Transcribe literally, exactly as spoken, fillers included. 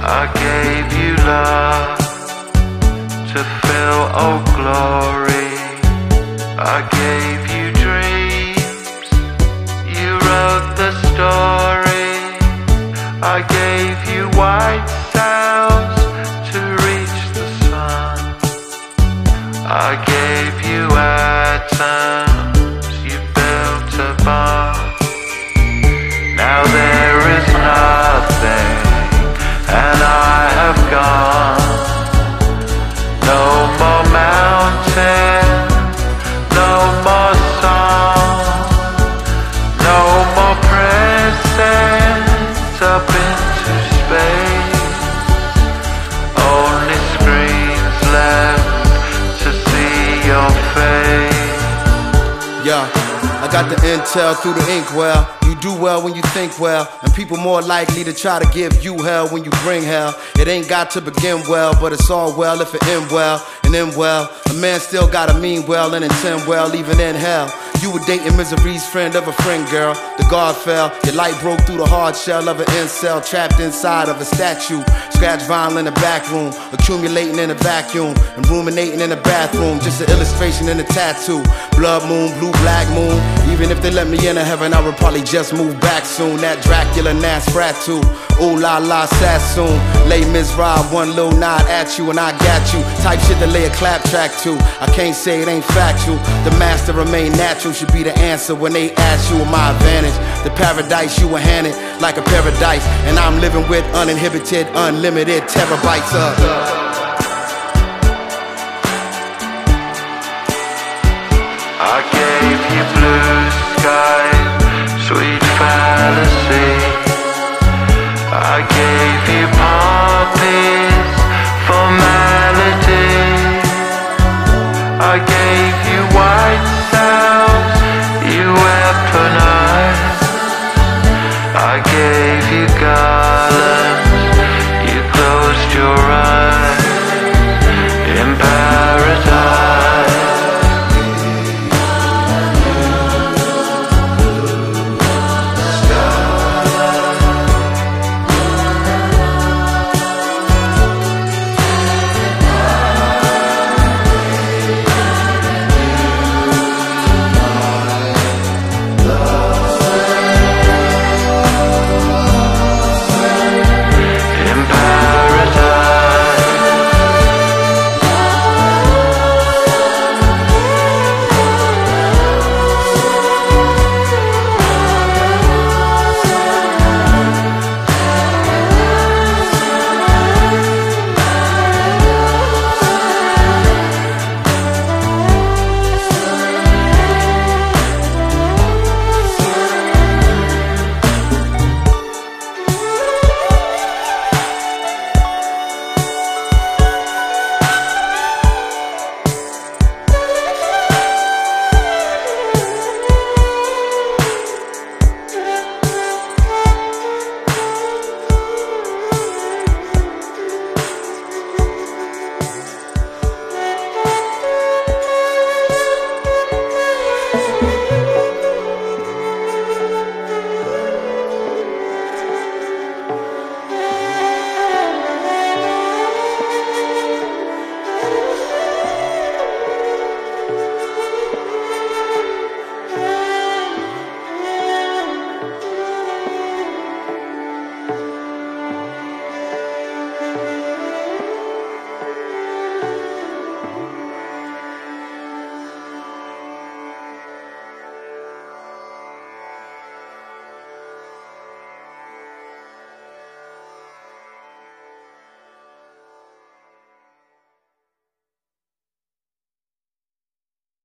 I gave you love to fill Old Glory. I gave you dreams, you wrote the story. I gave you white sails to reach the sun. I gave you atoms, you built a bomb. Now there is nothing, and I have gone. No more mountain, no more song, no more presents up into space. Only screens left to see your face. Yeah, I got the intel through the inkwell. You do well when you think well, and people more likely to try to give you hell when you bring hell. It ain't got to begin well, but it's all well if it end well. And then well, a man still gotta mean well and intend well even in hell. You were dating misery's friend of a friend, girl. The guard fell, your light broke through the hard shell of an incel, trapped inside of a statue. Scratch vinyl in the back room, accumulating in a vacuum, and ruminating in the bathroom. Just an illustration in a tattoo. Blood moon, blue black moon. Even if they let me into heaven, I would probably just move back soon. That Dracula Nosferatu, ooh la la Sassoon. Lay Mizrahi, one little nod at you and I got you. Type shit to lay a clap track to. I can't say it ain't factual. The master remain natural should be the answer when they ask you my advantage. The paradise you were handed like a paradise, and I'm living with uninhibited, unlimited terabytes of. I gave you blue skies, sweet fantasy.